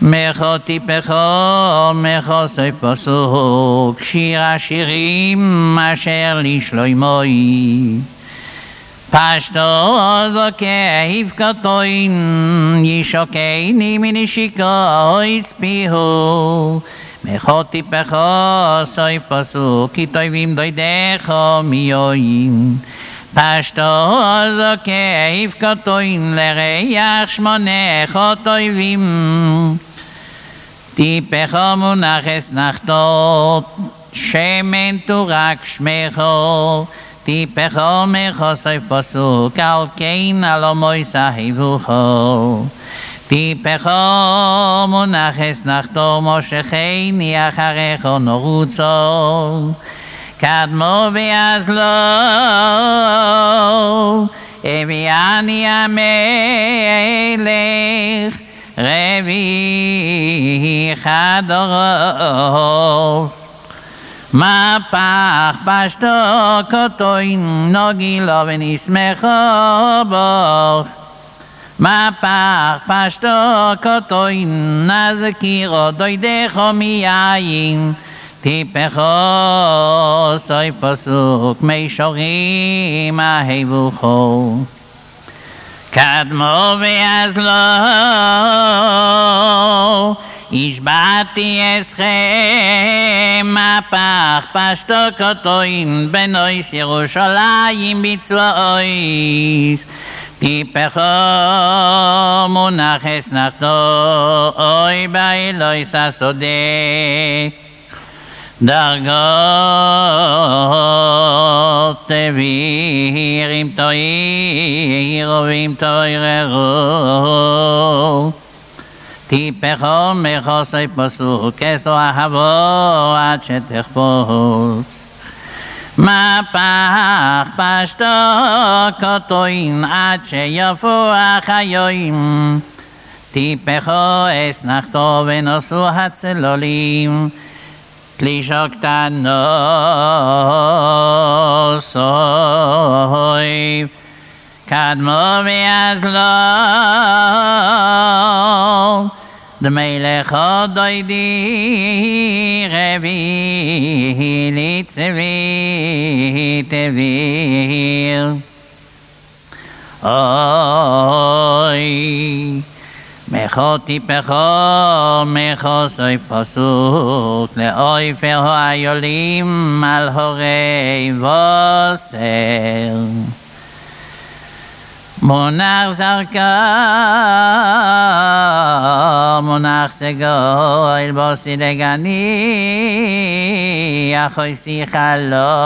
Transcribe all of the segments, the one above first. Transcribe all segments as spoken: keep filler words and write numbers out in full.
מחותי פחו, מחוסי פסוק, שיר השירים אשר לשלוימוי. פשטו זוקי יפקתוין, ישוקני מנשיקו יצפיהו. מחותי פחו, סוי פסוק, כי טובים דוידךו מיועין. פשטו זוקי יפקתוין, לריח שמונך טובים. טיפךו מונח אסנחתות, שמן תורק שמךו. טיפךו מחוסי פסוק, על כן על מויס אהבוכו. טיפךו מונח אסנחתו, מושכני אחריך נרוצו. קדמו ואז לא, הביאני המלך, רביעי חדרו. מהפך פשטו כתוין, נוגילו ונשמחו בו. מהפך פשטו כתוין, נזכירו דוידךו מיין. טיפךו סוי פסוק, מישורים אהבוכו. קדמו ואז לא, השבעתי אסכם. מהפך פשטו כתוין, בנויס ירושלים בצבאויס. טיפךו מונח אסנחתו, אוי באלוהיס הסודה. דרגות תבירים תוירו ואם תויררו. טיפךו מחוסי פסוק, כסו אהבו עד שתחפוץ. מהפך פשטו כתוין, עד שיפו החיים. טיפךו אסנחתו ונוסו הצלולים. קלישו קטנו סוי, קדמו ואז לא. דמלך דוידי רבי לצבי תביר. אוי מחותי פחו, מחוסי פסוק, לאויפר היולים על הורי וסר. מונח זרקה, מונח סגול, בוסי דגני, אחוי שיחה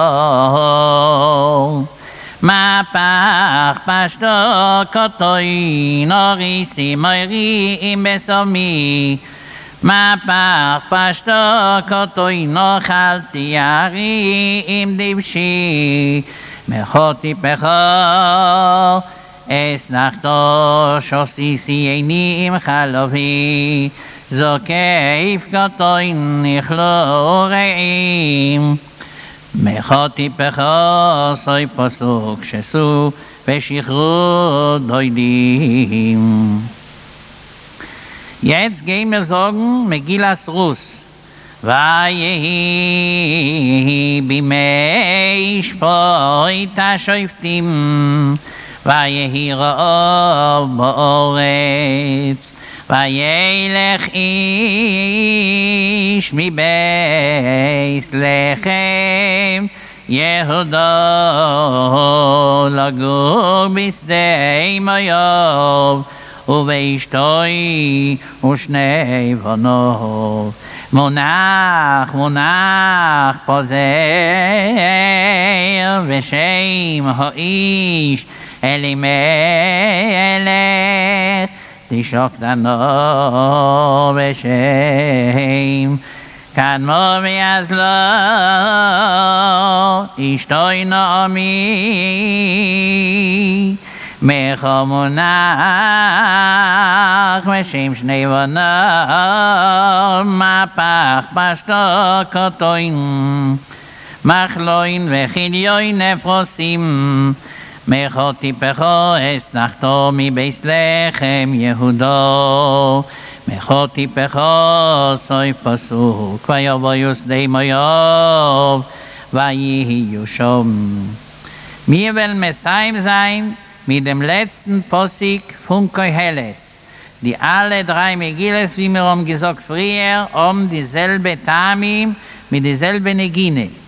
לו. מהפך פשטו כתוין, אוריסי מוירים בסומי. מהפך פשטו כתוין, אוכלתי ירים דבשי. מחותי פחו, אסנחתו שוסיסי עיני עם חלובי. זוקי כתוין נכלו רעים. מחותי פחו סוי פסוק, שסו ושחררו דוידים. Jetzt gehen wir sagen Megillas Rus. Vayehi bimei shpoit hashoftim, vayehi ra'ov ba'oretz, vayelech ish mi beis lechem Yehuda lagur bisdei Moav ובאשתוי ושני בנוב. מונח מונח פוזר ושם האיש אלימלך, תשוק דנו בשם קדמו ויזלו אשתוי נעמי. מחו מונח ושם שני בנוב, מהפך פשטו כתוין, מחלוין וחיליון נפרוסים. מחו טיפחו אסנחתו מבית לחם יהודו, Mechoti pechos soy pasuk vayovoyus deimoyov vayihi yushom. Wir wollen Messiah sein mit dem letzten Posik von Koheles. Die alle drei Megilles, wie wir haben gesagt früher, um dieselbe Tamim mit dieselbe Negine.